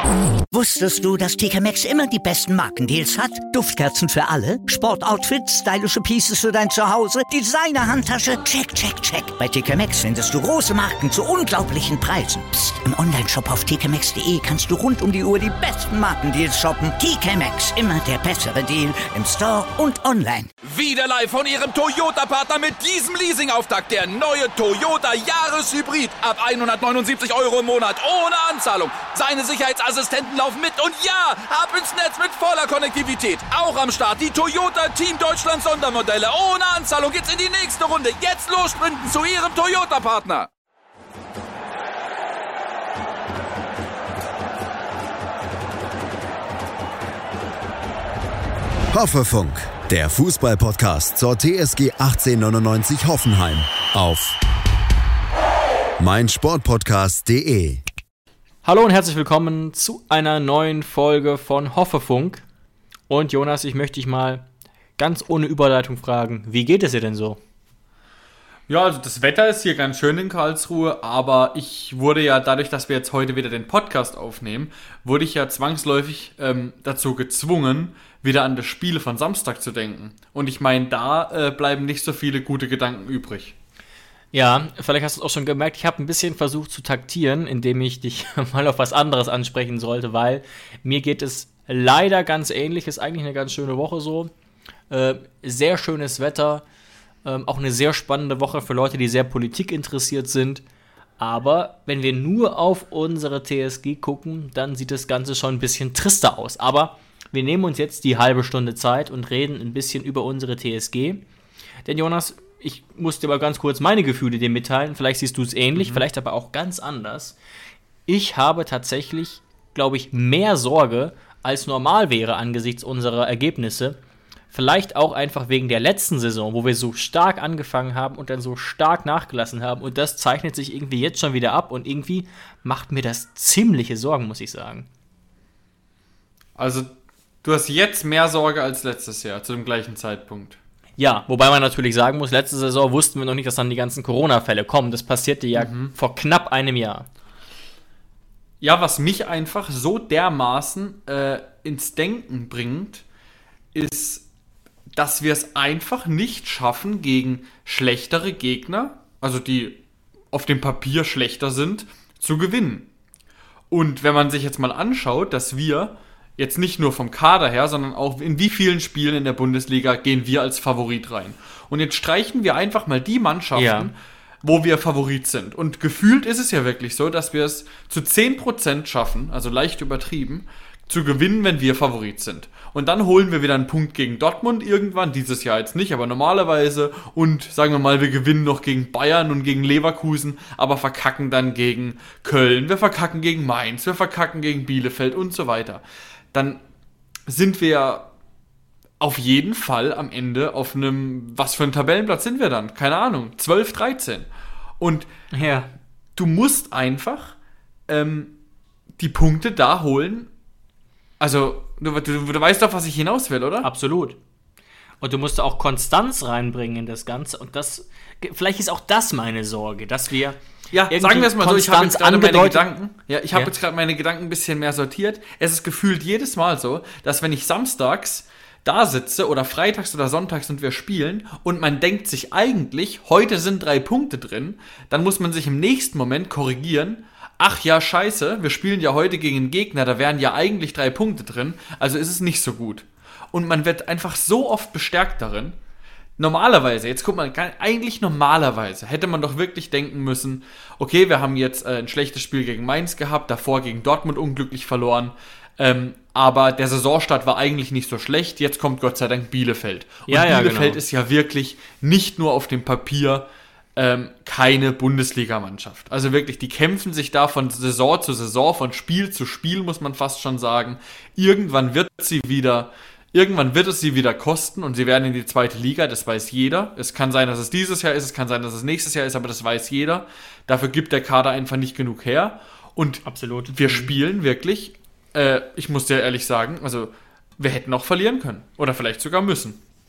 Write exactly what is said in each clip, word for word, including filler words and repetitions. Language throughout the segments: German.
Wusstest du, dass T K Maxx immer die besten Markendeals hat? Duftkerzen für alle, Sportoutfits, stylische Pieces für dein Zuhause, Designer-Handtasche, check, check, check. Bei T K Maxx findest du große Marken zu unglaublichen Preisen. Psst. Im Onlineshop auf t k maxx punkt d e kannst du rund um die Uhr die besten Markendeals shoppen. T K Maxx, immer der bessere Deal im Store und online. Wieder live von Ihrem Toyota-Partner mit diesem Leasing-Auftakt. Der neue Toyota Jahreshybrid. Ab hundertneunundsiebzig Euro im Monat. Ohne Anzahlung. Seine Sicherheitsassistenten laufen mit. Und ja, ab ins Netz mit voller Konnektivität. Auch am Start die Toyota Team Deutschland Sondermodelle. Ohne Anzahlung geht's in die nächste Runde. Jetzt los sprinten zu Ihrem Toyota-Partner. Hoffefunk, der Fußball-Podcast zur T S G achtzehnhundertneunundneunzig Hoffenheim auf meinsportpodcast punkt de. Hallo und herzlich willkommen zu einer neuen Folge von Hoffefunk. Und Jonas, ich möchte dich mal ganz ohne Überleitung fragen, wie geht es dir denn so? Ja, also das Wetter ist hier ganz schön in Karlsruhe, aber ich wurde ja dadurch, dass wir jetzt heute wieder den Podcast aufnehmen, wurde ich ja zwangsläufig ähm, dazu gezwungen, wieder an das Spiel von Samstag zu denken. Und ich meine, da äh, bleiben nicht so viele gute Gedanken übrig. Ja, vielleicht hast du es auch schon gemerkt, ich habe ein bisschen versucht zu taktieren, indem ich dich mal auf was anderes ansprechen sollte, weil mir geht es leider ganz ähnlich, ist eigentlich eine ganz schöne Woche so. Äh, sehr schönes Wetter, äh, auch eine sehr spannende Woche für Leute, die sehr Politik interessiert sind. Aber wenn wir nur auf unsere T S G gucken, dann sieht das Ganze schon ein bisschen trister aus. Aber wir nehmen uns jetzt die halbe Stunde Zeit und reden ein bisschen über unsere T S G. Denn Jonas, ich muss dir mal ganz kurz meine Gefühle dir mitteilen. Vielleicht siehst du es ähnlich, mhm. vielleicht aber auch ganz anders. Ich habe tatsächlich, glaube ich, mehr Sorge, als normal wäre angesichts unserer Ergebnisse. Vielleicht auch einfach wegen der letzten Saison, wo wir so stark angefangen haben und dann so stark nachgelassen haben. Und das zeichnet sich irgendwie jetzt schon wieder ab. Und irgendwie macht mir das ziemliche Sorgen, muss ich sagen. Also du hast jetzt mehr Sorge als letztes Jahr, zu dem gleichen Zeitpunkt. Ja, wobei man natürlich sagen muss, letzte Saison wussten wir noch nicht, dass dann die ganzen Corona-Fälle kommen. Das passierte ja mhm. vor knapp einem Jahr. Ja, was mich einfach so dermaßen äh, ins Denken bringt, ist, dass wir es einfach nicht schaffen, gegen schlechtere Gegner, also die auf dem Papier schlechter sind, zu gewinnen. Und wenn man sich jetzt mal anschaut, dass wir jetzt nicht nur vom Kader her, sondern auch in wie vielen Spielen in der Bundesliga gehen wir als Favorit rein. Und jetzt streichen wir einfach mal die Mannschaften, ja. wo wir Favorit sind. Und gefühlt ist es ja wirklich so, dass wir es zu zehn Prozent schaffen, also leicht übertrieben, zu gewinnen, wenn wir Favorit sind. Und dann holen wir wieder einen Punkt gegen Dortmund irgendwann, dieses Jahr jetzt nicht, aber normalerweise. Und sagen wir mal, wir gewinnen noch gegen Bayern und gegen Leverkusen, aber verkacken dann gegen Köln, wir verkacken gegen Mainz, wir verkacken gegen Bielefeld und so weiter. Dann sind wir auf jeden Fall am Ende auf einem, was für ein Tabellenplatz sind wir dann? Keine Ahnung, zwölf, dreizehn. Und ja. du musst einfach ähm, die Punkte da holen. Also, du, du, du weißt doch, was ich hinaus will, oder? Absolut. Und du musst auch Konstanz reinbringen in das Ganze. Und das, vielleicht ist auch das meine Sorge, dass wir Ja, sagen wir es mal so, ich habe jetzt gerade meine Gedanken, ja, ich habe ja. jetzt gerade meine Gedanken ein bisschen mehr sortiert. Es ist gefühlt jedes Mal so, dass wenn ich samstags da sitze oder freitags oder sonntags und wir spielen und man denkt sich eigentlich, heute sind drei Punkte drin, dann muss man sich im nächsten Moment korrigieren. Ach ja, scheiße, wir spielen ja heute gegen einen Gegner, da wären ja eigentlich drei Punkte drin, also ist es nicht so gut. Und man wird einfach so oft bestärkt darin. Normalerweise, jetzt guck mal, eigentlich normalerweise hätte man doch wirklich denken müssen, okay, wir haben jetzt äh, ein schlechtes Spiel gegen Mainz gehabt, davor gegen Dortmund unglücklich verloren, ähm, aber der Saisonstart war eigentlich nicht so schlecht, jetzt kommt Gott sei Dank Bielefeld. Und ja, ja, Bielefeld genau. ist ja wirklich nicht nur auf dem Papier ähm, keine Bundesligamannschaft. Also wirklich, die kämpfen sich da von Saison zu Saison, von Spiel zu Spiel, muss man fast schon sagen. Irgendwann wird sie wieder... Irgendwann wird es sie wieder kosten und sie werden in die zweite Liga, das weiß jeder. Es kann sein, dass es dieses Jahr ist, es kann sein, dass es nächstes Jahr ist, aber das weiß jeder. Dafür gibt der Kader einfach nicht genug her. Und Absolut. wir spielen wirklich, äh, ich muss dir ehrlich sagen, also wir hätten auch verlieren können oder vielleicht sogar müssen.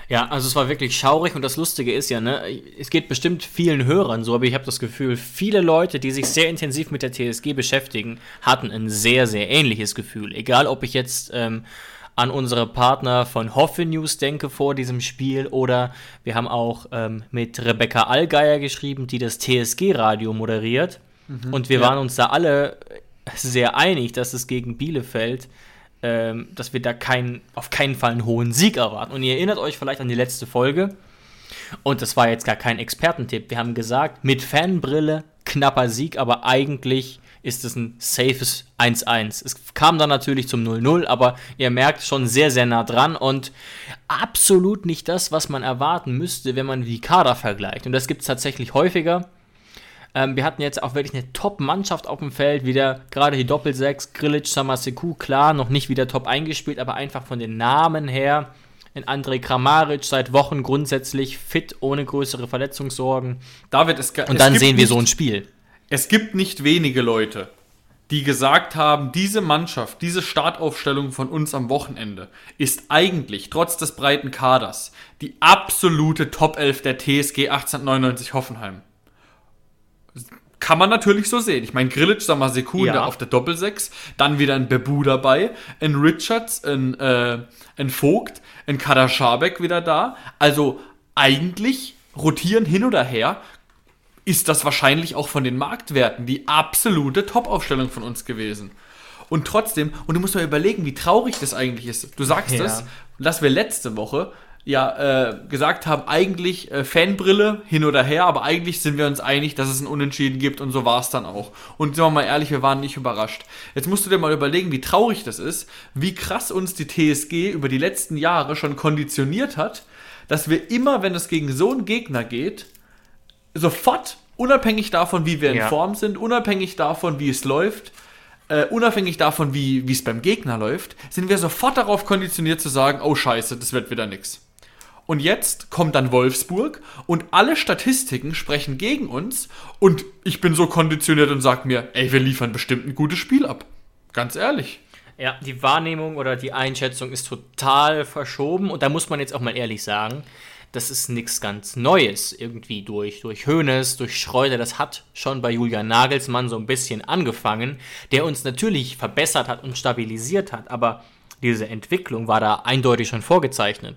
Ja, also es war wirklich schaurig und das Lustige ist ja, ne, es geht bestimmt vielen Hörern so, aber ich habe das Gefühl, viele Leute, die sich sehr intensiv mit der T S G beschäftigen, hatten ein sehr, sehr ähnliches Gefühl. Egal, ob ich jetzt ähm, an unsere Partner von Hoffe News denke vor diesem Spiel oder wir haben auch ähm, mit Rebecca Allgeier geschrieben, die das T S G-Radio moderiert mhm, und wir ja. waren uns da alle sehr einig, dass es gegen Bielefeld Ähm, dass wir da kein, auf keinen Fall einen hohen Sieg erwarten. Und ihr erinnert euch vielleicht an die letzte Folge. Und das war jetzt gar kein Expertentipp. Wir haben gesagt, mit Fanbrille, knapper Sieg, aber eigentlich ist es ein safes eins eins. Es kam dann natürlich zum null null, aber ihr merkt schon sehr, sehr nah dran und absolut nicht das, was man erwarten müsste, wenn man die Kader vergleicht. Und das gibt es tatsächlich häufiger. Ähm, wir hatten jetzt auch wirklich eine Top-Mannschaft auf dem Feld, wieder gerade die Doppelsechs, Grilic, Samaseku, klar, noch nicht wieder top eingespielt, aber einfach von den Namen her, in Andrej Kramaric seit Wochen grundsätzlich fit, ohne größere Verletzungssorgen. David, es, Und dann es sehen wir nicht, so ein Spiel. Es gibt nicht wenige Leute, die gesagt haben, diese Mannschaft, diese Startaufstellung von uns am Wochenende ist eigentlich, trotz des breiten Kaders, die absolute Top elf der T S G achtzehnhundertneunundneunzig Hoffenheim. Kann man natürlich so sehen. Ich meine, Grilic, Samaseku ja. auf der Doppelsechs, dann wieder ein Bebu dabei, ein Richards, ein, äh, ein Vogt, ein Kader Schabek wieder da. Also eigentlich rotieren hin oder her, ist das wahrscheinlich auch von den Marktwerten die absolute Top-Aufstellung von uns gewesen. Und trotzdem, und du musst mal überlegen, wie traurig das eigentlich ist. Du sagst ja. es, dass wir letzte Woche ja äh, gesagt haben, eigentlich äh, Fanbrille hin oder her, aber eigentlich sind wir uns einig, dass es ein Unentschieden gibt und so war es dann auch. Und sind wir mal ehrlich, wir waren nicht überrascht. Jetzt musst du dir mal überlegen, wie traurig das ist, wie krass uns die T S G über die letzten Jahre schon konditioniert hat, dass wir immer, wenn es gegen so einen Gegner geht, sofort, unabhängig davon, wie wir ja. in Form sind, unabhängig davon, wie es läuft, Uh, unabhängig davon, wie es beim Gegner läuft, sind wir sofort darauf konditioniert zu sagen, oh scheiße, das wird wieder nix. Und jetzt kommt dann Wolfsburg und alle Statistiken sprechen gegen uns und ich bin so konditioniert und sage mir, ey, wir liefern bestimmt ein gutes Spiel ab. Ganz ehrlich. Ja, die Wahrnehmung oder die Einschätzung ist total verschoben und da muss man jetzt auch mal ehrlich sagen, das ist nichts ganz Neues irgendwie durch, durch Hoeneß, durch Schreuder. Das hat schon bei Julian Nagelsmann so ein bisschen angefangen, der uns natürlich verbessert hat und stabilisiert hat, aber diese Entwicklung war da eindeutig schon vorgezeichnet.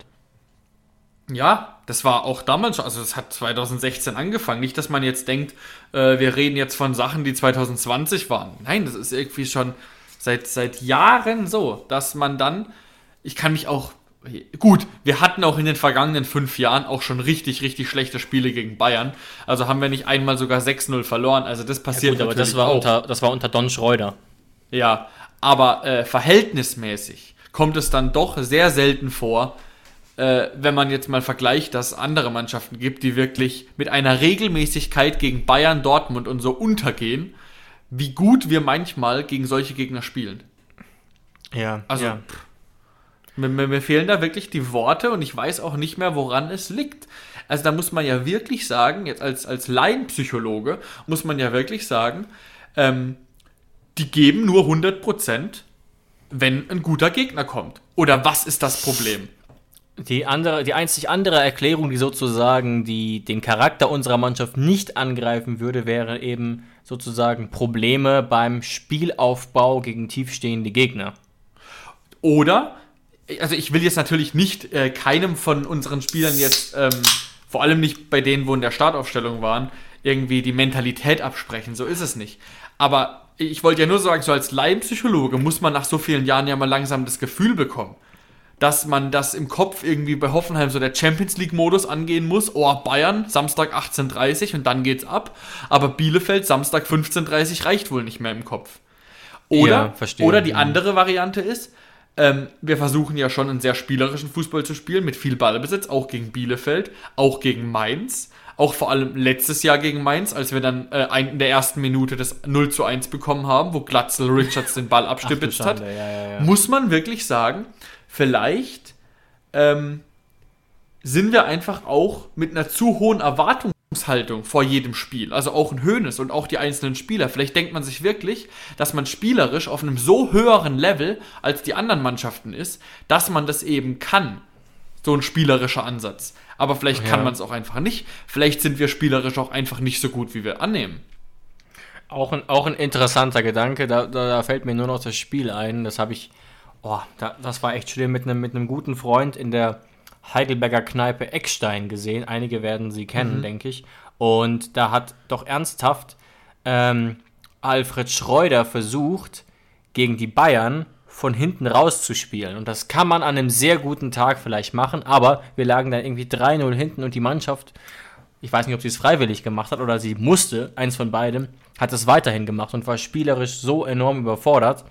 Ja, das war auch damals schon, also das hat zwanzig sechzehn angefangen. Nicht, dass man jetzt denkt, äh, wir reden jetzt von Sachen, die zwanzig zwanzig waren. Nein, das ist irgendwie schon seit, seit Jahren so, dass man dann, ich kann mich auch, gut, wir hatten auch in den vergangenen fünf Jahren auch schon richtig, richtig schlechte Spiele gegen Bayern. Also haben wir nicht einmal sogar sechs null verloren. Also das passiert ja gut, aber natürlich das war auch. Unter, das war unter Don Schreuder. Ja, aber äh, verhältnismäßig kommt es dann doch sehr selten vor, äh, wenn man jetzt mal vergleicht, dass es andere Mannschaften gibt, die wirklich mit einer Regelmäßigkeit gegen Bayern, Dortmund und so untergehen, wie gut wir manchmal gegen solche Gegner spielen. Ja, also ja. Mir, mir, mir fehlen da wirklich die Worte und ich weiß auch nicht mehr, woran es liegt. Also da muss man ja wirklich sagen, jetzt als, als Laienpsychologe, muss man ja wirklich sagen, ähm, die geben nur hundert Prozent, wenn ein guter Gegner kommt. Oder was ist das Problem? Die, andere, die einzig andere Erklärung, die sozusagen die, den Charakter unserer Mannschaft nicht angreifen würde, wäre eben sozusagen Probleme beim Spielaufbau gegen tiefstehende Gegner. Oder... Also ich will jetzt natürlich nicht äh, keinem von unseren Spielern jetzt, ähm, vor allem nicht bei denen, wo in der Startaufstellung waren, irgendwie die Mentalität absprechen. So ist es nicht. Aber ich wollte ja nur sagen, so als Laienpsychologe muss man nach so vielen Jahren ja mal langsam das Gefühl bekommen, dass man das im Kopf irgendwie bei Hoffenheim so der Champions-League-Modus angehen muss. Oh, Bayern, Samstag achtzehn Uhr dreißig und dann geht's ab. Aber Bielefeld, Samstag fünfzehn Uhr dreißig reicht wohl nicht mehr im Kopf. Oder, ja, verstehe. oder die andere Variante ist, Ähm, wir versuchen ja schon einen sehr spielerischen Fußball zu spielen, mit viel Ballbesitz, auch gegen Bielefeld, auch gegen Mainz, auch vor allem letztes Jahr gegen Mainz, als wir dann äh, ein, in der ersten Minute das null zu eins bekommen haben, wo Glatzel Richards den Ball abstibitzt hat, ja, ja, ja. muss man wirklich sagen, vielleicht ähm, sind wir einfach auch mit einer zu hohen Erwartungshaltung vor jedem Spiel. Also auch ein Hoeneß und auch die einzelnen Spieler. Vielleicht denkt man sich wirklich, dass man spielerisch auf einem so höheren Level als die anderen Mannschaften ist, dass man das eben kann. so ein spielerischer Ansatz. Aber vielleicht Ja. kann man es auch einfach nicht. Vielleicht sind wir spielerisch auch einfach nicht so gut, wie wir annehmen. Auch ein, auch ein interessanter Gedanke, da, da, da fällt mir nur noch das Spiel ein, das habe ich, oh, da, das war echt schlimm, mit einem mit einem guten Freund in der Heidelberger Kneipe Eckstein gesehen, einige werden sie kennen, Mhm. denke ich, und da hat doch ernsthaft ähm, Alfred Schreuder versucht, gegen die Bayern von hinten rauszuspielen, und das kann man an einem sehr guten Tag vielleicht machen, aber wir lagen dann irgendwie drei null hinten und die Mannschaft, ich weiß nicht, ob sie es freiwillig gemacht hat oder sie musste, eins von beidem, hat es weiterhin gemacht und war spielerisch so enorm überfordert.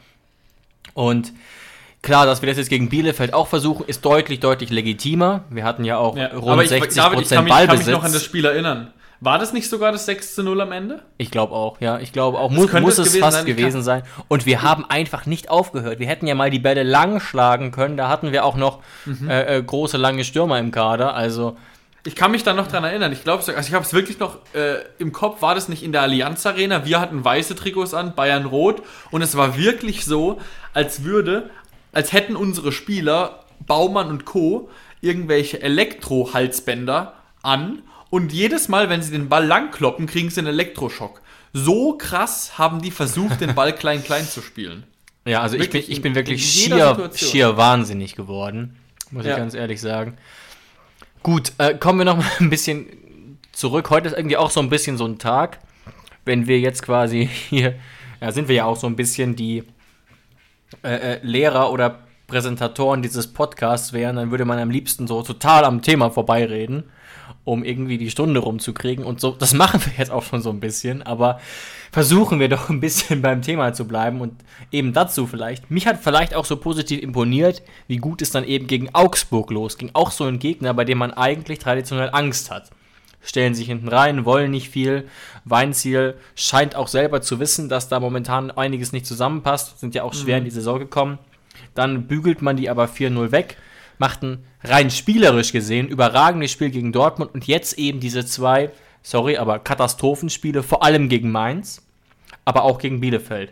Und klar, dass wir das jetzt gegen Bielefeld auch versuchen, ist deutlich, deutlich legitimer. Wir hatten ja auch Ja, rund aber ich, sechzig David, ich kann Prozent mich, kann mich Ballbesitz. noch an das Spiel erinnern. War das nicht sogar das sechs zu null am Ende? Ich glaube auch, ja. Ich glaube auch, muss, könnte muss es es gewesen fast sein. Ich gewesen kann- sein. Und wir haben einfach nicht aufgehört. Wir hätten ja mal die Bälle lang schlagen können. Da hatten wir auch noch Mhm. äh, äh, große, lange Stürmer im Kader. Also, Ich kann mich da noch dran erinnern. Ich glaube, also ich habe es wirklich noch äh, im Kopf. War das nicht in der Allianz Arena? Wir hatten weiße Trikots an, Bayern rot. Und es war wirklich so, als würde, als hätten unsere Spieler, Baumann und Co., irgendwelche Elektro-Halsbänder an. Und jedes Mal, wenn sie den Ball langkloppen, kriegen sie einen Elektroschock. So krass haben die versucht, den Ball klein-klein zu spielen. ja, also ich bin, Wirklich ich in- bin wirklich in jeder schier, Situation. schier wahnsinnig geworden. Muss Ja. ich ganz ehrlich sagen. Gut, äh, kommen wir noch mal ein bisschen zurück. Heute ist irgendwie auch so ein bisschen so ein Tag, wenn wir jetzt quasi hier, ja, sind wir ja auch so ein bisschen die äh, äh, Lehrer oder Präsentatoren dieses Podcasts wären, dann würde man am liebsten so total am Thema vorbeireden, um irgendwie die Stunde rumzukriegen und so. Das machen wir jetzt auch schon so ein bisschen, aber versuchen wir doch ein bisschen beim Thema zu bleiben und eben dazu vielleicht. Mich hat vielleicht auch so positiv imponiert, wie gut es dann eben gegen Augsburg losging. Auch so ein Gegner, bei dem man eigentlich traditionell Angst hat. Stellen sich hinten rein, wollen nicht viel. Weinziel scheint auch selber zu wissen, dass da momentan einiges nicht zusammenpasst. Sind ja auch schwer in die Saison gekommen. Dann bügelt man die aber vier null weg. Macht ein rein spielerisch gesehen überragendes Spiel gegen Dortmund. Und jetzt eben diese zwei, sorry, aber Katastrophenspiele, vor allem gegen Mainz, aber auch gegen Bielefeld.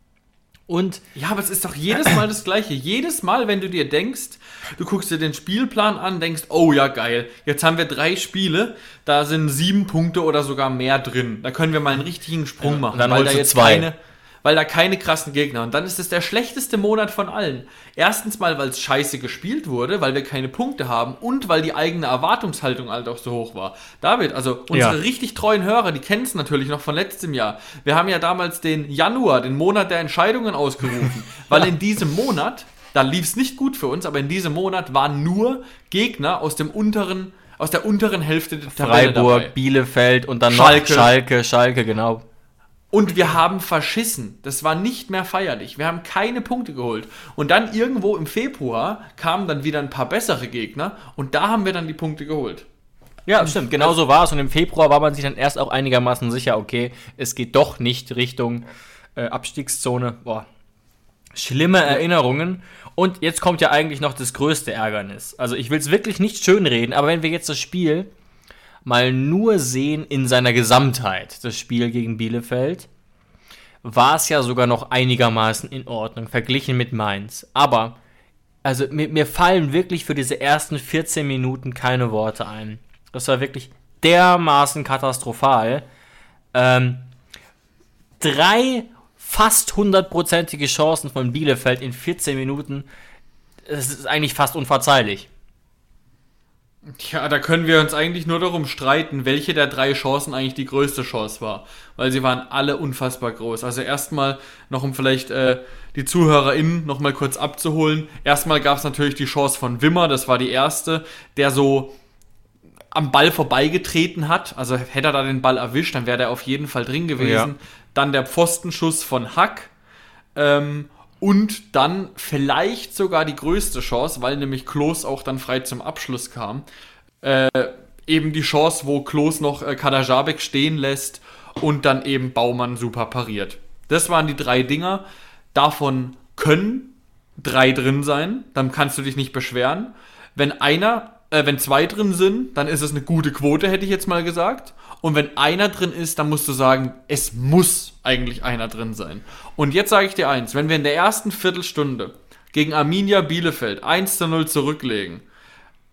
Und Ja, aber es ist doch jedes Mal das Gleiche. Jedes Mal, wenn du dir denkst, du guckst dir den Spielplan an, denkst, oh ja, geil, jetzt haben wir drei Spiele, da sind sieben Punkte oder sogar mehr drin. Da können wir mal einen richtigen Sprung Ja, machen, und dann weil holst da du jetzt zwei. keine, weil da keine krassen Gegner. Und dann ist es der schlechteste Monat von allen. Erstens mal, weil es scheiße gespielt wurde, weil wir keine Punkte haben und weil die eigene Erwartungshaltung halt auch so hoch war. David, also unsere Ja. richtig treuen Hörer, die kennen es natürlich noch von letztem Jahr. Wir haben ja damals den Januar, den Monat der Entscheidungen ausgerufen, weil in diesem Monat, da lief es nicht gut für uns, aber in diesem Monat waren nur Gegner aus dem unteren, aus der unteren Hälfte der Tabelle Freiburg, dabei. Bielefeld und dann Schalke. noch Schalke, Schalke, genau. Und wir haben verschissen. Das war nicht mehr feierlich. Wir haben keine Punkte geholt. Und dann irgendwo im Februar kamen dann wieder ein paar bessere Gegner und da haben wir dann die Punkte geholt. Ja, stimmt, genau so war es. Und im Februar war man sich dann erst auch einigermaßen sicher, okay, es geht doch nicht Richtung äh, Abstiegszone. Boah, schlimme Erinnerungen. Und jetzt kommt ja eigentlich noch das größte Ärgernis. Also ich will es wirklich nicht schönreden, aber wenn wir jetzt das Spiel mal nur sehen in seiner Gesamtheit, das Spiel gegen Bielefeld, war es ja sogar noch einigermaßen in Ordnung, verglichen mit Mainz. Aber, also mir, mir fallen wirklich für diese ersten vierzehn Minuten keine Worte ein. Das war wirklich dermaßen katastrophal. Ähm, drei fast hundertprozentige Chancen von Bielefeld in vierzehn Minuten, das ist eigentlich fast unverzeihlich. Tja, da können wir uns eigentlich nur darum streiten, welche der drei Chancen eigentlich die größte Chance war. Weil sie waren alle unfassbar groß. Also erstmal, noch um vielleicht äh, die ZuhörerInnen noch mal kurz abzuholen. Erstmal gab es natürlich die Chance von Wimmer, das war die erste, der so am Ball vorbeigetreten hat. Also hätte er da den Ball erwischt, dann wäre der auf jeden Fall drin gewesen. Ja. Dann der Pfostenschuss von Hack. Ähm, und dann vielleicht sogar die größte Chance, weil nämlich Klose auch dann frei zum Abschluss kam. Äh, eben die Chance, wo Klose noch äh, Kadajabek stehen lässt und dann eben Baumann super pariert. Das waren die drei Dinger. Davon können drei drin sein, dann kannst du dich nicht beschweren. Wenn einer, äh, wenn zwei drin sind, dann ist es eine gute Quote, hätte ich jetzt mal gesagt. Und wenn einer drin ist, dann musst du sagen, es muss eigentlich einer drin sein. Und jetzt sage ich dir eins, wenn wir in der ersten Viertelstunde gegen Arminia Bielefeld eins zu null zurücklegen,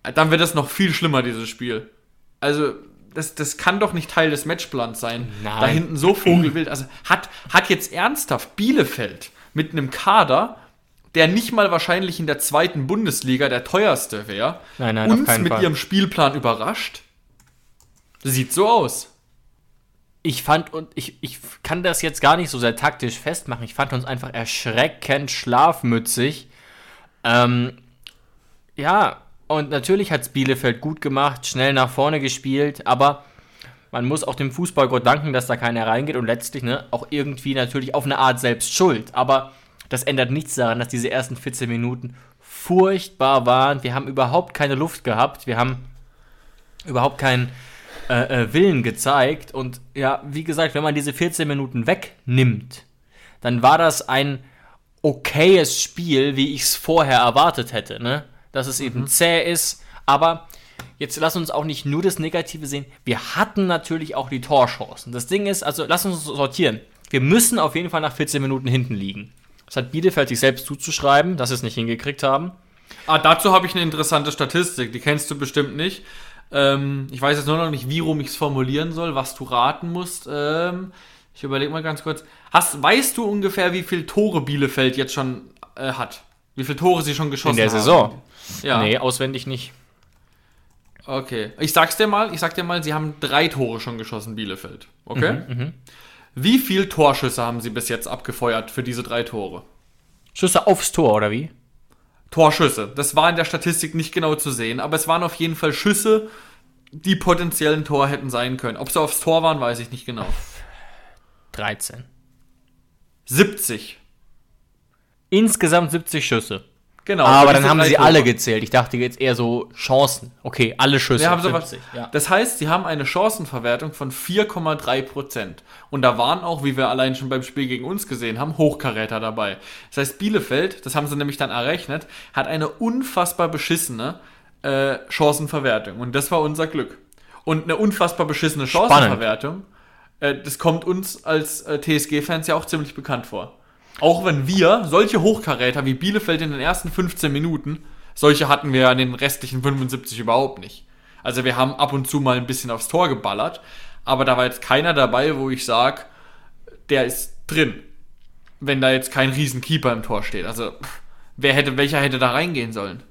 dann wird das noch viel schlimmer, dieses Spiel. Also, das, das kann doch nicht Teil des Matchplans sein. Nein. Da hinten so vogelwild. Also, hat, hat jetzt ernsthaft Bielefeld mit einem Kader, der nicht mal wahrscheinlich in der zweiten Bundesliga der teuerste wäre, nein, nein, uns mit Fall. ihrem Spielplan überrascht? Sieht so aus. Ich fand, und ich, ich kann das jetzt gar nicht so sehr taktisch festmachen, ich fand uns einfach erschreckend schlafmützig. Ähm, ja, und natürlich hat es Bielefeld gut gemacht, schnell nach vorne gespielt, aber man muss auch dem Fußballgott danken, dass da keiner reingeht und letztlich ne, auch irgendwie natürlich auf eine Art selbst schuld. Aber das ändert nichts daran, dass diese ersten vierzehn Minuten furchtbar waren. Wir haben überhaupt keine Luft gehabt, wir haben überhaupt keinen äh, äh, Willen gezeigt. Und ja, wie gesagt, wenn man diese vierzehn Minuten wegnimmt, dann war das ein okayes Spiel, wie ich es vorher erwartet hätte, ne? Dass es eben mhm. zäh ist, aber jetzt lass uns auch nicht nur das Negative sehen, wir hatten natürlich auch die Torchancen. Das Ding ist, also lass uns sortieren, wir müssen auf jeden Fall nach vierzehn Minuten hinten liegen. Das hat Bielefeld sich selbst zuzuschreiben, dass sie es nicht hingekriegt haben. Ah, dazu habe ich eine interessante Statistik, die kennst du bestimmt nicht. Ähm, ich weiß jetzt nur noch nicht, wie rum ich es formulieren soll, was du raten musst. Ähm, ich überlege mal ganz kurz. Hast, weißt du ungefähr, wie viele Tore Bielefeld jetzt schon äh, hat? Wie viele Tore sie schon geschossen haben? In der Saison? Haben? Ja. Nee, auswendig nicht. Okay. Ich sag's dir mal, ich sag dir mal, sie haben drei Tore schon geschossen, Bielefeld. Okay? Mhm, mh. Wie viele Torschüsse haben sie bis jetzt abgefeuert für diese drei Tore? Schüsse aufs Tor, oder wie? Torschüsse. Das war in der Statistik nicht genau zu sehen, aber es waren auf jeden Fall Schüsse, die potenziell ein Tor hätten sein können. Ob sie aufs Tor waren, weiß ich nicht genau. dreizehn. siebzig. Insgesamt siebzig Schüsse. Genau. Aber dann haben sie Tore. alle gezählt. Ich dachte jetzt eher so Chancen. Okay, alle Schüsse. Ja, haben sie was, ja. Das heißt, sie haben eine Chancenverwertung von vier Komma drei Prozent. Und da waren auch, wie wir allein schon beim Spiel gegen uns gesehen haben, Hochkaräter dabei. Das heißt, Bielefeld, das haben sie nämlich dann errechnet, hat eine unfassbar beschissene äh, Chancenverwertung. Und das war unser Glück. Und eine unfassbar beschissene Chancenverwertung, äh, das kommt uns als äh, T S G-Fans ja auch ziemlich bekannt vor. Auch wenn wir solche Hochkaräter wie Bielefeld in den ersten fünfzehn Minuten, solche hatten wir ja in den restlichen fünfundsiebzig überhaupt nicht. Also wir haben ab und zu mal ein bisschen aufs Tor geballert, aber da war jetzt keiner dabei, wo ich sage, der ist drin. Wenn da jetzt kein riesen Keeper im Tor steht. Also wer hätte, welcher hätte da reingehen sollen?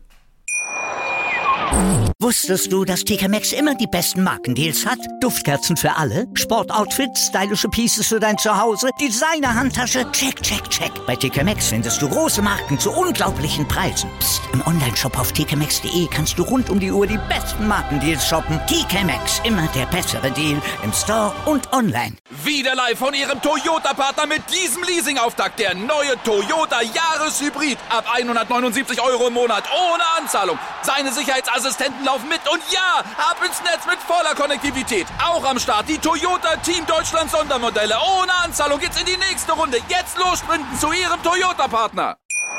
Wusstest du, dass T K Maxx immer die besten Markendeals hat? Duftkerzen für alle, Sportoutfits, stylische Pieces für dein Zuhause, Designer-Handtasche, check, check, check. Bei T K Maxx findest du große Marken zu unglaublichen Preisen. Psst. Im Onlineshop auf t k maxx punkt d e kannst du rund um die Uhr die besten Markendeals shoppen. T K Maxx, immer der bessere Deal im Store und online. Wieder live von ihrem Toyota-Partner mit diesem Leasing-Auftakt. Der neue Toyota Jahreshybrid. Ab hundertneunundsiebzig Euro im Monat ohne Anzahlung. Seine Sicherheitsassistenten laufen mit und ja, ab ins Netz mit voller Konnektivität. Auch am Start die Toyota Team Deutschland Sondermodelle. Ohne Anzahlung geht's in die nächste Runde. Jetzt los sprinten zu ihrem Toyota-Partner.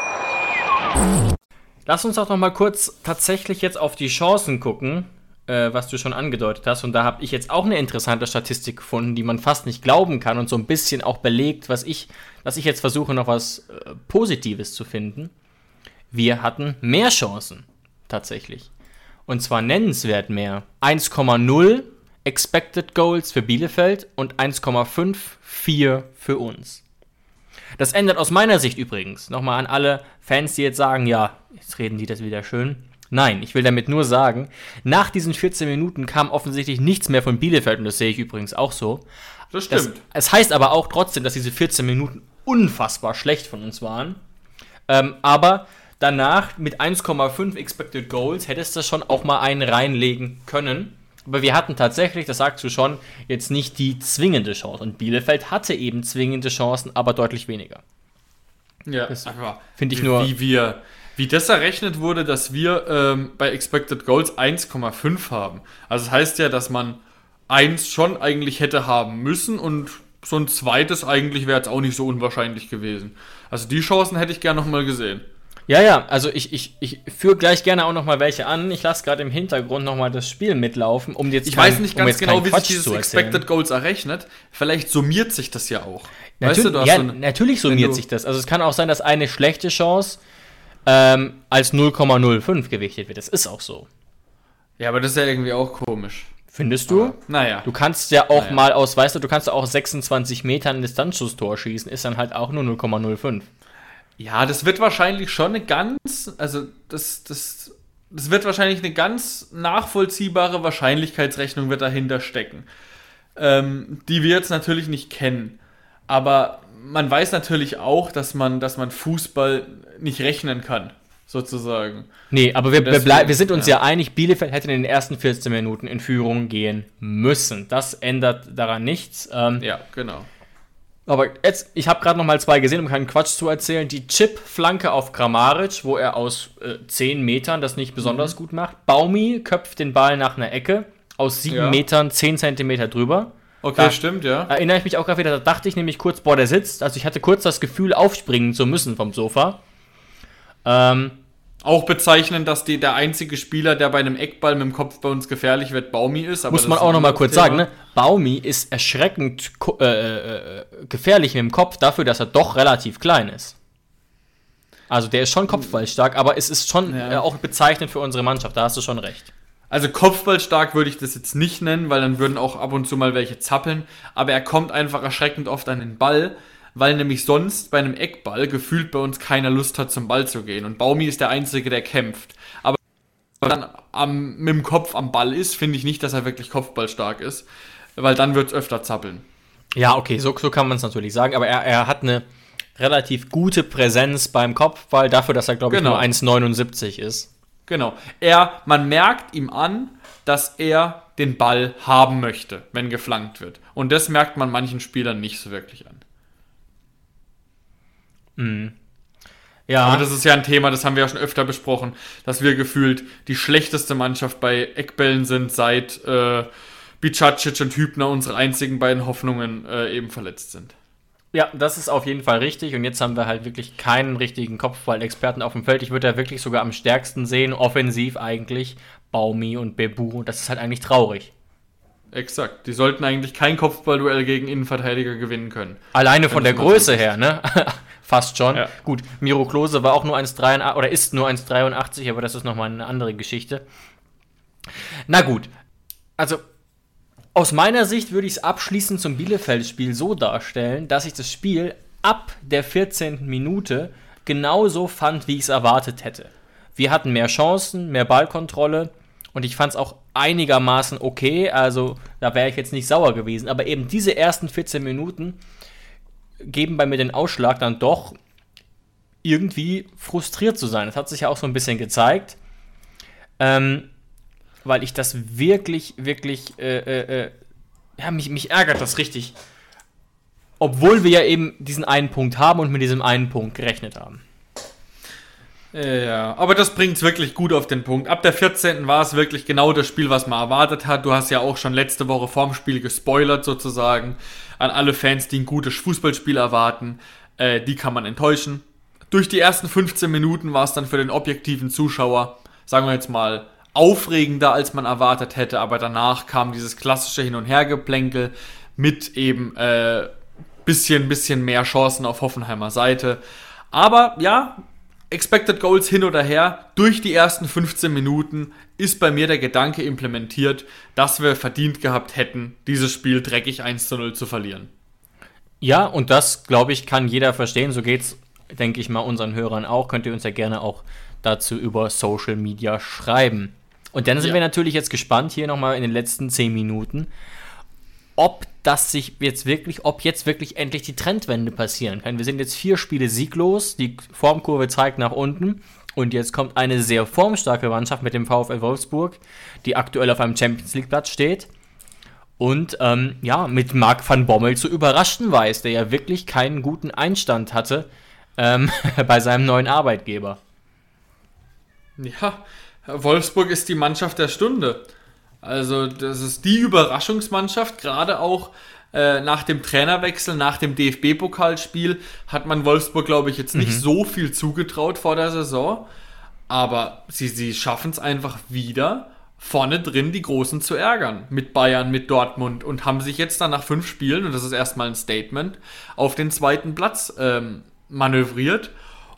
Lass uns doch noch mal kurz tatsächlich jetzt auf die Chancen gucken, äh, was du schon angedeutet hast. Und da habe ich jetzt auch eine interessante Statistik gefunden, die man fast nicht glauben kann und so ein bisschen auch belegt, was ich, was ich jetzt versuche, noch was äh, Positives zu finden. Wir hatten mehr Chancen, tatsächlich. Und zwar nennenswert mehr. eins Komma null Expected Goals für Bielefeld und eins Komma fünfundvierzig für uns. Das ändert aus meiner Sicht übrigens, nochmal an alle Fans, die jetzt sagen, ja, jetzt reden die das wieder schön. Nein, ich will damit nur sagen, nach diesen vierzehn Minuten kam offensichtlich nichts mehr von Bielefeld und das sehe ich übrigens auch so. Das stimmt. Das, es heißt aber auch trotzdem, dass diese vierzehn Minuten unfassbar schlecht von uns waren. Ähm, aber danach mit eins Komma fünf Expected Goals hättest du schon auch mal einen reinlegen können. Aber wir hatten tatsächlich, das sagst du schon, jetzt nicht die zwingende Chance. Und Bielefeld hatte eben zwingende Chancen, aber deutlich weniger. Ja, finde ich nur. Wie, wir, wie das errechnet wurde, dass wir ähm, bei Expected Goals eins Komma fünf haben. Also das heißt ja, dass man eins schon eigentlich hätte haben müssen und so ein zweites eigentlich wäre jetzt auch nicht so unwahrscheinlich gewesen. Also die Chancen hätte ich gerne nochmal gesehen. Ja, ja, also ich, ich, ich führe gleich gerne auch nochmal welche an. Ich lasse gerade im Hintergrund nochmal das Spiel mitlaufen, um jetzt Ich kein, weiß nicht um ganz genau, wie Quatsch sich dieses zu erzählen. Expected Goals errechnet. Vielleicht summiert sich das ja auch. Natürlich, weißt du, du hast ja, so eine, natürlich summiert sich das. Also es kann auch sein, dass eine schlechte Chance ähm, als null Komma null fünf gewichtet wird. Das ist auch so. Ja, aber das ist ja irgendwie auch komisch. Findest du? Aber, naja. Du kannst ja auch naja. mal aus, weißt du, du kannst ja auch sechsundzwanzig Metern ein Distanzschusstor schießen, ist dann halt auch nur null Komma null fünf. Ja, das wird wahrscheinlich schon eine ganz, also das, das, das wird wahrscheinlich eine ganz nachvollziehbare Wahrscheinlichkeitsrechnung wird dahinter stecken, ähm, die wir jetzt natürlich nicht kennen. Aber man weiß natürlich auch, dass man, dass man Fußball nicht rechnen kann, sozusagen. Nee, aber wir, deswegen, wir, bleib, wir sind uns ja. ja einig, Bielefeld hätte in den ersten vierzehn Minuten in Führung gehen müssen. Das ändert daran nichts. Ähm, Ja, genau. Aber jetzt, ich habe gerade noch mal zwei gesehen, um keinen Quatsch zu erzählen. Die Chip-Flanke auf Kramaric, wo er aus äh, zehn Metern das nicht besonders mhm. gut macht. Baumi köpft den Ball nach einer Ecke aus sieben Ja. Metern, zehn Zentimeter drüber. Okay, Da stimmt, ja. Erinnere ich mich auch gerade wieder, da dachte ich nämlich kurz, boah, der sitzt. Also ich hatte kurz das Gefühl, aufspringen zu müssen vom Sofa. Ähm, Auch bezeichnend, dass die, der einzige Spieler, der bei einem Eckball mit dem Kopf bei uns gefährlich wird, Baumi ist. Aber muss man ist auch noch mal ein kurz Thema. sagen, ne? Baumi ist erschreckend ko- äh, äh, gefährlich mit dem Kopf dafür, dass er doch relativ klein ist. Also der ist schon kopfballstark, aber es ist schon Ja. äh, auch bezeichnend für unsere Mannschaft, da hast du schon recht. Also kopfballstark würde ich das jetzt nicht nennen, weil dann würden auch ab und zu mal welche zappeln. Aber er kommt einfach erschreckend oft an den Ball, weil nämlich sonst bei einem Eckball gefühlt bei uns keiner Lust hat, zum Ball zu gehen. Und Baumi ist der Einzige, der kämpft. Aber wenn er dann am, mit dem Kopf am Ball ist, finde ich nicht, dass er wirklich kopfballstark ist, weil dann wird es öfter zappeln. Ja, okay, so, so kann man es natürlich sagen, aber er, er hat eine relativ gute Präsenz beim Kopfball, dafür, dass er, glaube ich, Genau. nur eins Komma neunundsiebzig ist. Genau. Er, man merkt ihm an, dass er den Ball haben möchte, wenn geflankt wird. Und das merkt man manchen Spielern nicht so wirklich an. Ja, Aber das ist ja ein Thema, das haben wir ja schon öfter besprochen, dass wir gefühlt die schlechteste Mannschaft bei Eckbällen sind, seit äh, Bicacic und Hübner unsere einzigen beiden Hoffnungen äh, eben verletzt sind. Ja, das ist auf jeden Fall richtig. Und jetzt haben wir halt wirklich keinen richtigen Kopfball-Experten auf dem Feld. Ich würde da wirklich sogar am stärksten sehen, offensiv eigentlich, Baumi und Bebu. Und das ist halt eigentlich traurig. Exakt. Die sollten eigentlich kein Kopfballduell gegen Innenverteidiger gewinnen können. Alleine von der das mal so Größe ist. her, ne? Fast schon. Ja. Gut, Miro Klose war auch nur eins Komma dreiundachtzig oder ist nur eins Komma dreiundachtzig, aber das ist nochmal eine andere Geschichte. Na gut, also aus meiner Sicht würde ich es abschließend zum Bielefeld-Spiel so darstellen, dass ich das Spiel ab der vierzehnten Minute genauso fand, wie ich es erwartet hätte. Wir hatten mehr Chancen, mehr Ballkontrolle und ich fand es auch einigermaßen okay, also da wäre ich jetzt nicht sauer gewesen, aber eben diese ersten vierzehn Minuten geben bei mir den Ausschlag, dann doch irgendwie frustriert zu sein. Das hat sich ja auch so ein bisschen gezeigt, ähm, weil ich das wirklich, wirklich, äh, äh, äh, ja, mich, mich ärgert das richtig. Obwohl wir ja eben diesen einen Punkt haben und mit diesem einen Punkt gerechnet haben. Ja, aber das bringt es wirklich gut auf den Punkt. Ab der vierzehnten war es wirklich genau das Spiel, was man erwartet hat. Du hast ja auch schon letzte Woche vorm Spiel gespoilert sozusagen an alle Fans, die ein gutes Fußballspiel erwarten. Äh, die kann man enttäuschen. Durch die ersten fünfzehn Minuten war es dann für den objektiven Zuschauer, sagen wir jetzt mal, aufregender, als man erwartet hätte. Aber danach kam dieses klassische Hin- und Hergeplänkel mit eben äh, bisschen, bisschen mehr Chancen auf Hoffenheimer Seite. Aber ja, Expected Goals hin oder her, durch die ersten fünfzehn Minuten ist bei mir der Gedanke implementiert, dass wir verdient gehabt hätten, dieses Spiel dreckig eins zu null zu verlieren. Ja, und das, glaube ich, kann jeder verstehen. So geht's, denke ich mal, unseren Hörern auch. Könnt ihr uns ja gerne auch dazu über Social Media schreiben. Und dann sind Ja. wir natürlich jetzt gespannt, hier nochmal in den letzten zehn Minuten, ob das sich jetzt wirklich, ob jetzt wirklich endlich die Trendwende passieren kann. Wir sind jetzt vier Spiele sieglos, die Formkurve zeigt nach unten und jetzt kommt eine sehr formstarke Mannschaft mit dem VfL Wolfsburg, die aktuell auf einem Champions-League-Platz steht und ähm, ja, mit Marc van Bommel zu überraschen weiß, der ja wirklich keinen guten Einstand hatte ähm, bei seinem neuen Arbeitgeber. Ja, Wolfsburg ist die Mannschaft der Stunde. Also das ist die Überraschungsmannschaft, gerade auch äh, nach dem Trainerwechsel, nach dem D F B-Pokalspiel hat man Wolfsburg, glaube ich, jetzt nicht Mhm. so viel zugetraut vor der Saison, aber sie, sie schaffen es einfach wieder, vorne drin die Großen zu ärgern, mit Bayern, mit Dortmund und haben sich jetzt dann nach fünf Spielen, und das ist erstmal ein Statement, auf den zweiten Platz ähm, manövriert.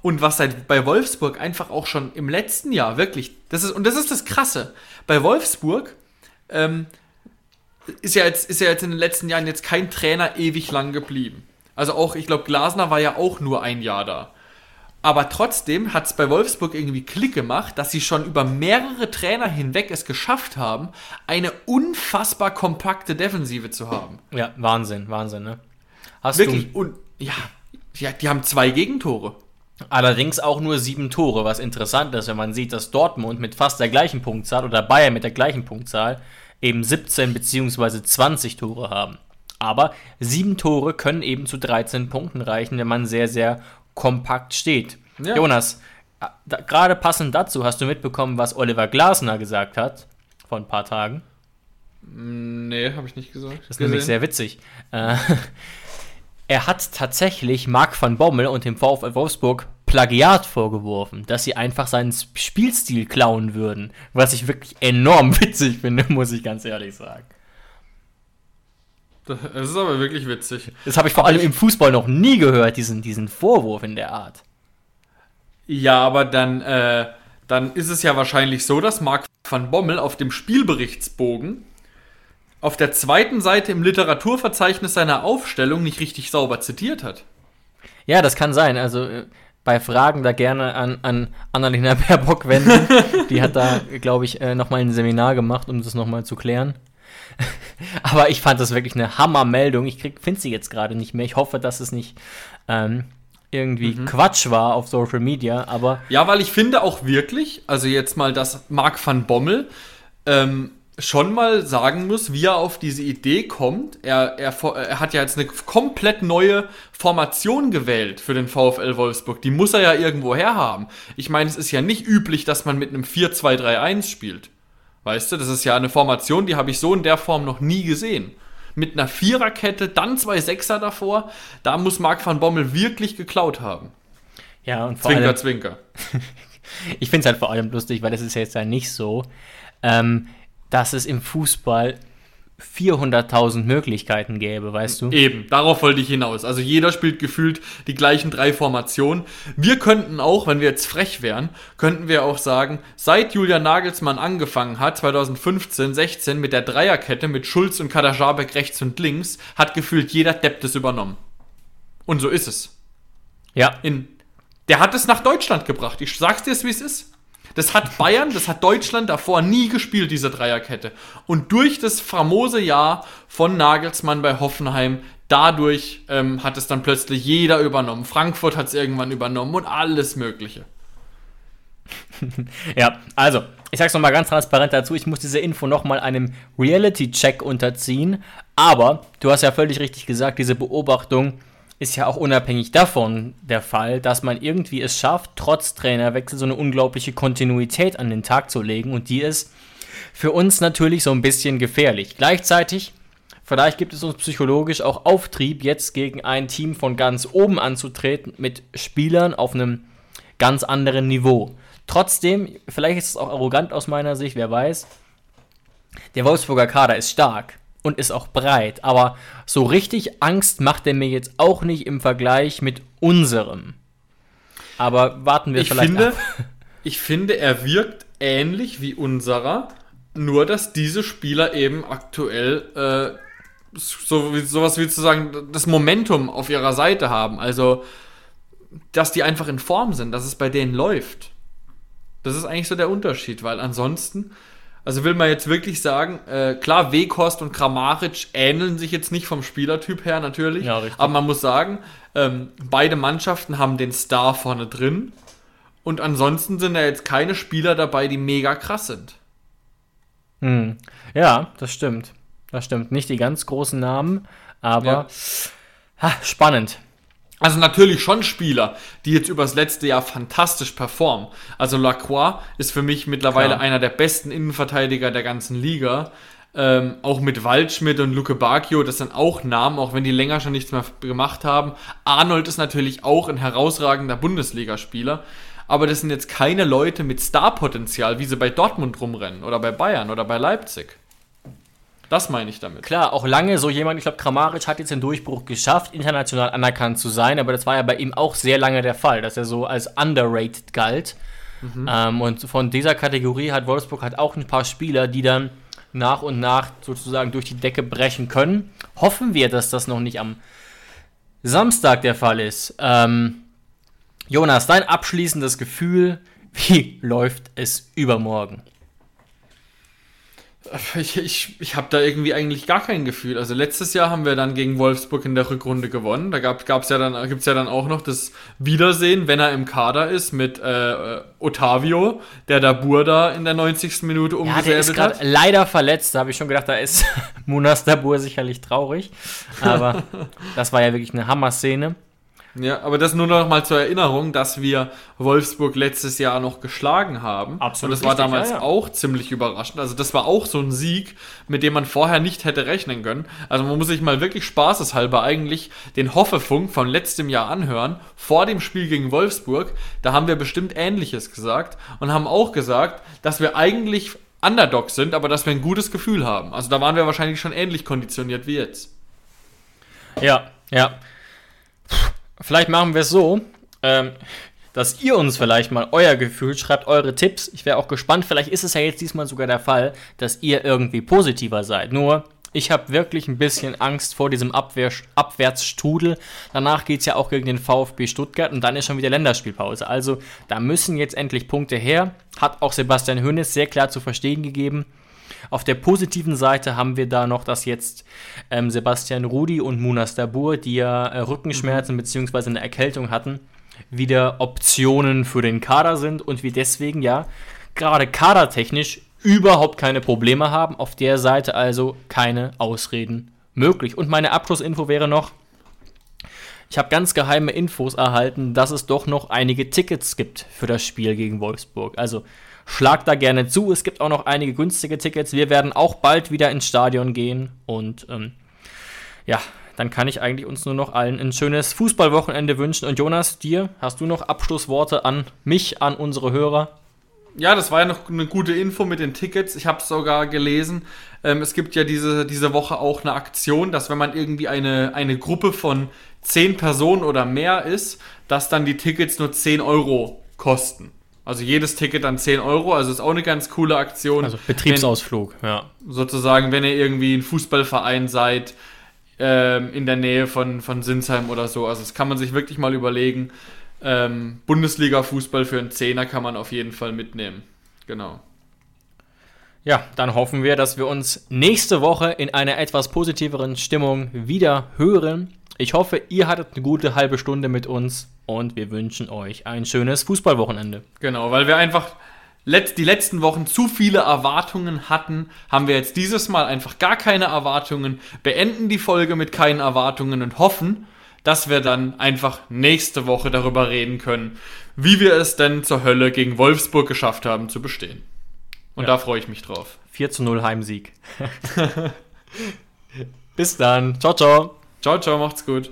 Und was seit bei Wolfsburg einfach auch schon im letzten Jahr wirklich, das ist, und das ist das Krasse, bei Wolfsburg ähm, ist, ja jetzt, ist ja jetzt in den letzten Jahren jetzt kein Trainer ewig lang geblieben. Also auch, ich glaube, Glasner war ja auch nur ein Jahr da. Aber trotzdem hat es bei Wolfsburg irgendwie Klick gemacht, dass sie schon über mehrere Trainer hinweg es geschafft haben, eine unfassbar kompakte Defensive zu haben. Ja, Wahnsinn, Wahnsinn, ne? Hast Wirklich, du und ja, ja, die haben zwei Gegentore. allerdings auch nur sieben Tore, was interessant ist, wenn man sieht, dass Dortmund mit fast der gleichen Punktzahl oder Bayern mit der gleichen Punktzahl eben siebzehn bzw. zwanzig Tore haben. Aber sieben Tore können eben zu dreizehn Punkten reichen, wenn man sehr, sehr kompakt steht. Ja. Jonas, da, gerade passend dazu, hast du mitbekommen, was Oliver Glasner gesagt hat vor ein paar Tagen? Nee, habe ich nicht gesagt. Das ist gesehen. Nämlich sehr witzig. Äh, er hat tatsächlich Marc van Bommel und dem VfL Wolfsburg Plagiat vorgeworfen, dass sie einfach seinen Spielstil klauen würden, was ich wirklich enorm witzig finde, muss ich ganz ehrlich sagen. Das ist aber wirklich witzig. Das habe ich vor allem im Fußball noch nie gehört, diesen, diesen Vorwurf in der Art. Ja, aber dann, äh, dann ist es ja wahrscheinlich so, dass Marc van Bommel auf dem Spielberichtsbogen auf der zweiten Seite im Literaturverzeichnis seiner Aufstellung nicht richtig sauber zitiert hat. Ja, das kann sein. Also äh, bei Fragen da gerne an, an Annalena Baerbock wenden. Die hat da, glaube ich, äh, nochmal ein Seminar gemacht, um das nochmal zu klären. Aber ich fand das wirklich eine Hammermeldung. Ich finde sie jetzt gerade nicht mehr. Ich hoffe, dass es nicht ähm, irgendwie mhm. Quatsch war auf Social Media. Aber ja, weil ich finde auch wirklich, also jetzt mal, dass Marc van Bommel ähm, schon mal sagen muss, wie er auf diese Idee kommt. Er, er, er hat ja jetzt eine komplett neue Formation gewählt für den VfL Wolfsburg. Die muss er ja irgendwo herhaben. Ich meine, es ist ja nicht üblich, dass man mit einem vier zwei drei eins spielt. Weißt du, das ist ja eine Formation, die habe ich so in der Form noch nie gesehen. Mit einer Viererkette, dann zwei Sechser davor, da muss Marc van Bommel wirklich geklaut haben. Ja, und vor Zwinker, allem, Zwinker. Ich finde es halt vor allem lustig, weil das ist ja jetzt ja nicht so, ähm, dass es im Fußball vierhunderttausend Möglichkeiten gäbe, weißt du? Eben, darauf wollte ich hinaus. Also jeder spielt gefühlt die gleichen drei Formationen. Wir könnten auch, wenn wir jetzt frech wären, könnten wir auch sagen, seit Julian Nagelsmann angefangen hat, zwanzig fünfzehn, sechzehn, mit der Dreierkette, mit Schulz und Kader Jarbeck rechts und links, hat gefühlt jeder Depp das übernommen. Und so ist es. Ja. In, der hat es nach Deutschland gebracht. Ich sag's dir, wie es ist. Das hat Bayern, das hat Deutschland davor nie gespielt, diese Dreierkette. Und durch das famose Jahr von Nagelsmann bei Hoffenheim, dadurch ähm, hat es dann plötzlich jeder übernommen. Frankfurt hat es irgendwann übernommen und alles Mögliche. Ja, also, ich sag's nochmal ganz transparent dazu, ich muss diese Info nochmal einem Reality-Check unterziehen, aber du hast ja völlig richtig gesagt, diese Beobachtung ist ja auch unabhängig davon der Fall, dass man irgendwie es schafft, trotz Trainerwechsel so eine unglaubliche Kontinuität an den Tag zu legen und die ist für uns natürlich so ein bisschen gefährlich. Gleichzeitig, vielleicht gibt es uns psychologisch auch Auftrieb, jetzt gegen ein Team von ganz oben anzutreten mit Spielern auf einem ganz anderen Niveau. Trotzdem, vielleicht ist es auch arrogant aus meiner Sicht, wer weiß, der Wolfsburger Kader ist stark und ist auch breit, aber so richtig Angst macht er mir jetzt auch nicht im Vergleich mit unserem. Aber warten wir ich vielleicht finde, ab. Ich finde, er wirkt ähnlich wie unserer, nur dass diese Spieler eben aktuell äh, so wie, sowas wie zu sagen, das Momentum auf ihrer Seite haben. Also, dass die einfach in Form sind, dass es bei denen läuft. Das ist eigentlich so der Unterschied, weil ansonsten, also will man jetzt wirklich sagen, äh, klar, Weghorst und Kramaric ähneln sich jetzt nicht vom Spielertyp her natürlich, ja, richtig. Aber man muss sagen, ähm, beide Mannschaften haben den Star vorne drin und ansonsten sind da jetzt keine Spieler dabei, die mega krass sind. Hm. Ja, das stimmt. Das stimmt. Nicht die ganz großen Namen, aber Ja. ha, spannend. Also natürlich schon Spieler, die jetzt übers letzte Jahr fantastisch performen. Also Lacroix ist für mich mittlerweile Klar. einer der besten Innenverteidiger der ganzen Liga. Ähm, auch mit Waldschmidt und Luke Bacchio, das sind auch Namen, auch wenn die länger schon nichts mehr gemacht haben. Arnold ist natürlich auch ein herausragender Bundesligaspieler. Aber das sind jetzt keine Leute mit Starpotenzial, wie sie bei Dortmund rumrennen oder bei Bayern oder bei Leipzig. Das meine ich damit. Klar, auch lange so jemand, ich glaube, Kramaric hat jetzt den Durchbruch geschafft, international anerkannt zu sein, aber das war ja bei ihm auch sehr lange der Fall, dass er so als underrated galt. Mhm. Ähm, und von dieser Kategorie hat Wolfsburg halt auch ein paar Spieler, die dann nach und nach sozusagen durch die Decke brechen können. Hoffen wir, dass das noch nicht am Samstag der Fall ist. Ähm, Jonas, dein abschließendes Gefühl, wie läuft es übermorgen? Ich, ich, ich habe da irgendwie eigentlich gar kein Gefühl. Also letztes Jahr haben wir dann gegen Wolfsburg in der Rückrunde gewonnen. Da gab, gab's ja dann, gibt's ja dann auch noch das Wiedersehen, wenn er im Kader ist, mit äh, Otavio, der Dabur da in der neunzigsten Minute umgesäbelt hat. Ja, der ist gerade leider verletzt. Da habe ich schon gedacht, da ist Munas Dabur sicherlich traurig. Aber das war ja wirklich eine Hammer-Szene. Ja, aber das nur noch mal zur Erinnerung, dass wir Wolfsburg letztes Jahr noch geschlagen haben. Absolut. Und das war richtig, damals ja, ja. auch ziemlich überraschend. Also das war auch so ein Sieg, mit dem man vorher nicht hätte rechnen können. Also man muss sich mal wirklich spaßeshalber eigentlich den Hoffefunk von letztem Jahr anhören, vor dem Spiel gegen Wolfsburg. Da haben wir bestimmt Ähnliches gesagt und haben auch gesagt, dass wir eigentlich Underdogs sind, aber dass wir ein gutes Gefühl haben. Also da waren wir wahrscheinlich schon ähnlich konditioniert wie jetzt. Ja, ja. Vielleicht machen wir es so, ähm, dass ihr uns vielleicht mal euer Gefühl schreibt, eure Tipps. Ich wäre auch gespannt, vielleicht ist es ja jetzt diesmal sogar der Fall, dass ihr irgendwie positiver seid. Nur, ich habe wirklich ein bisschen Angst vor diesem Abwehr- Abwärtsstrudel. Danach geht es ja auch gegen den VfB Stuttgart und dann ist schon wieder Länderspielpause. Also, da müssen jetzt endlich Punkte her. Hat auch Sebastian Hoeneß sehr klar zu verstehen gegeben. Auf der positiven Seite haben wir da noch, dass jetzt ähm, Sebastian Rudy und Munas Dabur, die ja äh, Rückenschmerzen mhm. bzw. eine Erkältung hatten, wieder Optionen für den Kader sind und wir deswegen ja gerade kadertechnisch überhaupt keine Probleme haben. Auf der Seite also keine Ausreden möglich. Und meine Abschlussinfo wäre noch, ich habe ganz geheime Infos erhalten, dass es doch noch einige Tickets gibt für das Spiel gegen Wolfsburg. Also schlagt da gerne zu. Es gibt auch noch einige günstige Tickets. Wir werden auch bald wieder ins Stadion gehen. Und ähm, ja, dann kann ich eigentlich uns nur noch allen ein schönes Fußballwochenende wünschen. Und Jonas, dir, hast du noch Abschlussworte an mich, an unsere Hörer? Ja, das war ja noch eine gute Info mit den Tickets. Ich habe es sogar gelesen. Ähm, es gibt ja diese, diese Woche auch eine Aktion, dass wenn man irgendwie eine, eine Gruppe von zehn Personen oder mehr ist, dass dann die Tickets nur zehn Euro kosten. Also jedes Ticket dann zehn Euro, also ist auch eine ganz coole Aktion. Also Betriebsausflug, wenn, ja. Sozusagen, wenn ihr irgendwie ein Fußballverein seid, ähm, in der Nähe von, von Sinsheim oder so. Also das kann man sich wirklich mal überlegen. Ähm, Bundesliga-Fußball für einen Zehner kann man auf jeden Fall mitnehmen. Genau. Ja, dann hoffen wir, dass wir uns nächste Woche in einer etwas positiveren Stimmung wieder hören. Ich hoffe, ihr hattet eine gute halbe Stunde mit uns und wir wünschen euch ein schönes Fußballwochenende. Genau, weil wir einfach letzt, die letzten Wochen zu viele Erwartungen hatten, haben wir jetzt dieses Mal einfach gar keine Erwartungen, beenden die Folge mit keinen Erwartungen und hoffen, dass wir dann einfach nächste Woche darüber reden können, wie wir es denn zur Hölle gegen Wolfsburg geschafft haben zu bestehen. Und ja, da freue ich mich drauf. vier zu null Heimsieg. Bis dann. Ciao, ciao. Ciao, ciao, macht's gut.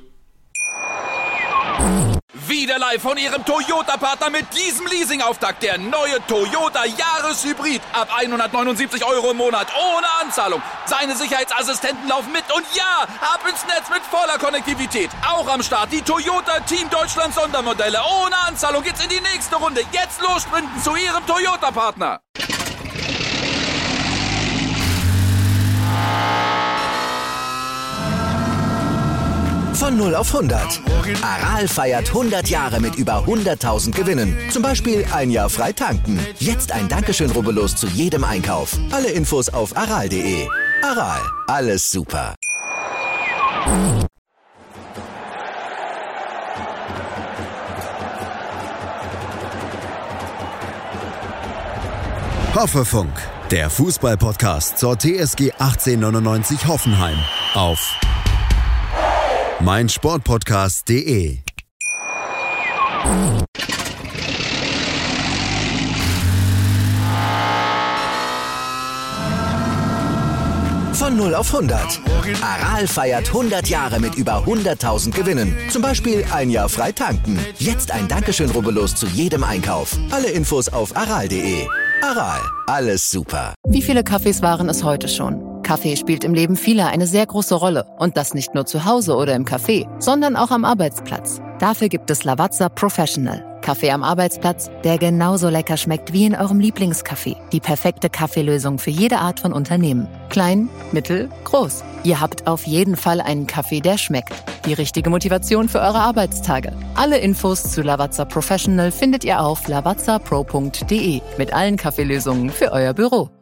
Wieder live von Ihrem Toyota-Partner mit diesem Leasing-Auftakt. Der neue Toyota Jahreshybrid. Ab hundertneunundsiebzig Euro im Monat. Ohne Anzahlung. Seine Sicherheitsassistenten laufen mit. Und ja, ab ins Netz mit voller Konnektivität. Auch am Start die Toyota Team Deutschland Sondermodelle. Ohne Anzahlung geht's in die nächste Runde. Jetzt los sprinten zu Ihrem Toyota-Partner. Von null auf hundert. Aral feiert hundert Jahre mit über hunderttausend Gewinnen. Zum Beispiel ein Jahr frei tanken. Jetzt ein Dankeschön, rubbellos zu jedem Einkauf. Alle Infos auf aral punkt de. Aral, alles super. Hoffefunk, der Fußball-Podcast zur T S G achtzehnhundertneunundneunzig Hoffenheim auf meinsportpodcast punkt de. Von null auf hundert. Aral feiert hundert Jahre mit über hunderttausend Gewinnen. Zum Beispiel ein Jahr frei tanken. Jetzt ein Dankeschön, rubbellos zu jedem Einkauf. Alle Infos auf aral punkt de. Aral, alles super. Wie viele Kaffees waren es heute schon? Kaffee spielt im Leben vieler eine sehr große Rolle. Und das nicht nur zu Hause oder im Café, sondern auch am Arbeitsplatz. Dafür gibt es Lavazza Professional. Kaffee am Arbeitsplatz, der genauso lecker schmeckt wie in eurem Lieblingscafé. Die perfekte Kaffeelösung für jede Art von Unternehmen. Klein, mittel, groß. Ihr habt auf jeden Fall einen Kaffee, der schmeckt. Die richtige Motivation für eure Arbeitstage. Alle Infos zu Lavazza Professional findet ihr auf lavazza pro punkt de mit allen Kaffeelösungen für euer Büro.